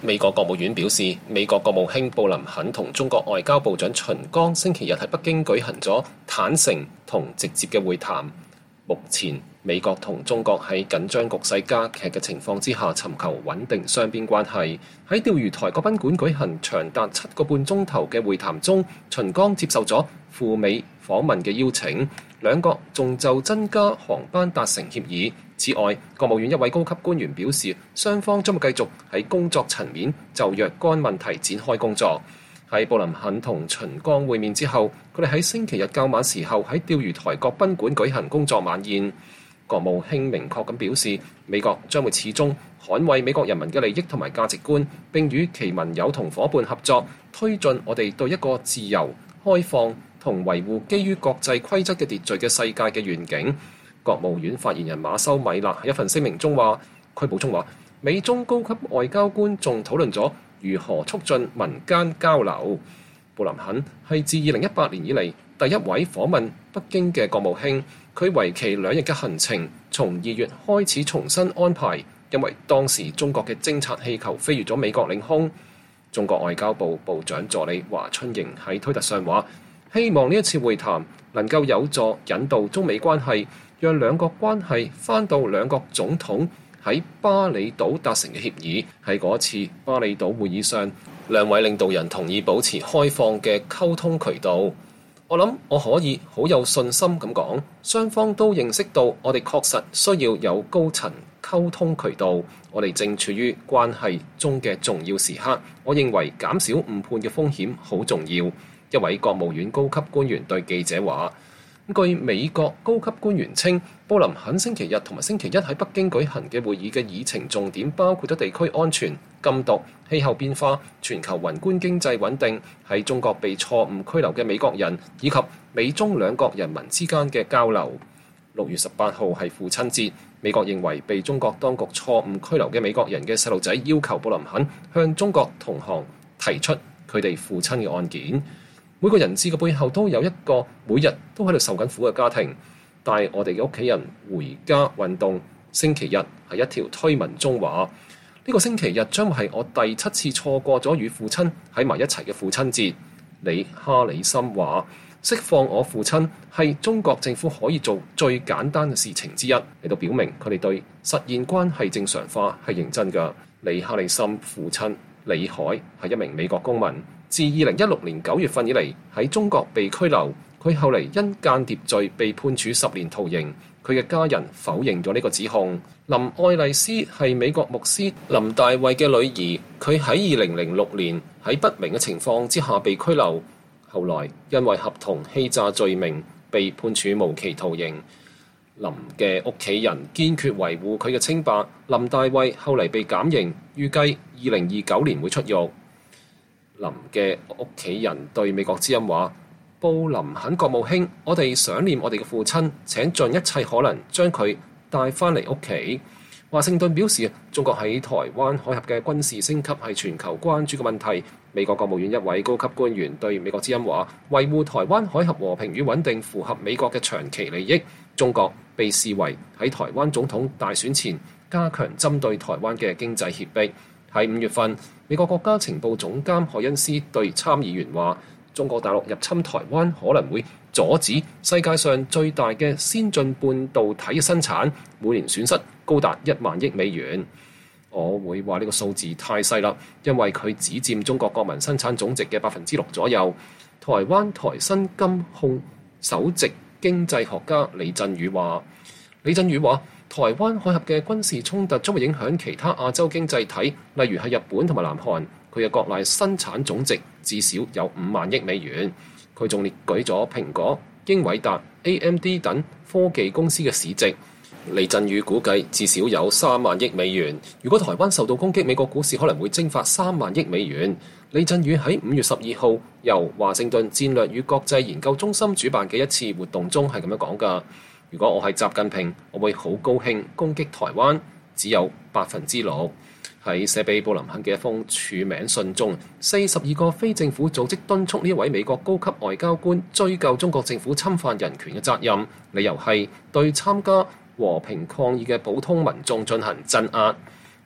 美國國務院表示，美國國務卿布林肯同中國外交部長秦剛星期日喺北京舉行咗坦誠同直接嘅會談。目前美國同中國喺緊張局勢加劇嘅情況之下，尋求穩定雙邊關係。喺釣魚台國賓館舉行長達7個半鐘頭嘅會談中，秦剛接受咗赴美訪問嘅邀請，兩國仲就增加航班達成協議。此外，國務院一位高級官員表示，雙方將會繼續喺工作層面就若干問題展開工作。喺布林肯同秦剛會面之後，佢哋喺星期日較晚時候喺釣魚台國賓館舉行工作晚宴。國務卿明確咁表示，美國將會始終捍衛美國人民嘅利益同埋價值觀，並與其盟友同伙伴合作，推進我哋對一個自由、開放同維護基於國際規則嘅秩序嘅世界嘅願景。國務院發言人馬修米勒喺一份聲明中話，佢補充話，美中高級外交官仲討論咗如何促進民間交流。布林肯係自2018年以嚟第一位訪問北京嘅國務卿，佢為期2日嘅行程從2月開始重新安排，因為當時中國嘅偵察氣球飛越咗美國領空。中國外交部部長助理華春瑩喺推特上話，希望呢一次會談能夠有助引導中美關係，讓兩國關係返到兩國總統喺巴厘島達成嘅協議。喺嗰次巴厘島會議上，兩位領導人同意保持開放嘅溝通渠道。我諗我可以好有信心咁講，雙方都認識到我哋確實需要有高層溝通渠道。我哋正處於關係中嘅重要時刻，我認為減少誤判嘅風險好重要。一位國務院高級官員對記者話。據美國高級官員稱，布林肯星期日同埋星期一喺北京舉行嘅會議嘅議程重點包括咗地區安全、禁毒、氣候變化、全球宏觀經濟穩定、喺中國被錯誤拘留嘅美國人，以及美中兩國人民之間嘅交流。6月18號係父親節，美國認為被中國當局錯誤拘留嘅美國人嘅細路仔要求布林肯向中國同行提出佢哋父親嘅案件。每個人質嘅背後都有一個每日都喺度受緊苦嘅家庭。帶我哋嘅屋企人回家運動星期日係一條推文中話，呢個星期日將會係我第7次錯過咗與父親喺埋一齊嘅父親節。李哈里森話，釋放我父親係中國政府可以做最簡單嘅事情之一，嚟到表明佢哋對實現關係正常化係認真㗎。李哈里森父親李海係一名美國公民，自2016年9月份以嚟喺中國被拘留，佢後嚟因間諜罪被判處10年徒刑。佢嘅家人否認咗呢個指控。林愛麗絲係美國牧師林大衛嘅女兒，佢喺2006年喺不明嘅情況之下被拘留，後來因為合同欺詐罪名被判處無期徒刑。林嘅屋企人堅決維護佢嘅清白。林大衛後嚟被減刑，預計2029年會出獄。林嘅屋企人對美國之音話，布林肯國務卿，我哋想念我哋嘅父親，請盡一切可能將佢帶返嚟屋企。華盛頓表示，中國喺台灣海峽嘅軍事升級係全球關注嘅問題。美國國務院一位高級官員對美國之音話，維護台灣海峽和平與穩定符合美國嘅長期利益。中國被視為喺台灣總統大選前加強針對台灣嘅經濟脅迫。喺5月份，美國國家情報總監海恩斯對參議員話，中國大陸入侵台灣可能會阻止世界上最大嘅先進半導體嘅生產，每年損失高達1萬億美元。我會話呢個數字太細啦，因為佢只佔中國國民生產總值嘅6%左右。台灣台新金控首席經濟學家李振宇話，台灣海峽嘅軍事衝突將會影響其他亞洲經濟體，例如係日本同埋南韓。佢嘅國內生產總值至少有5萬億美元。佢仲列舉咗蘋果、英偉達、AMD 等科技公司嘅市值。李振宇估計至少有3萬億美元。如果台灣受到攻擊，美國股市可能會蒸發3萬億美元。李振宇喺5月12號由華盛頓戰略與國際研究中心主辦嘅一次活動中係咁樣講㗎。如果我係習近平，我會好高興攻擊台灣，只有6%。喺寫俾布林肯嘅一封署名信中，42個非政府組織敦促呢一位美國高級外交官追究中國政府侵犯人權嘅責任，理由係對參加和平抗議嘅普通民眾進行鎮壓。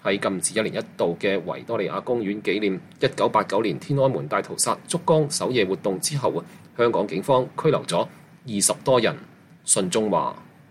喺禁止1年1度嘅維多利亞公園紀念1989年天安門大屠殺燭光守夜活動之後，香港警方拘留咗20多人。信中話。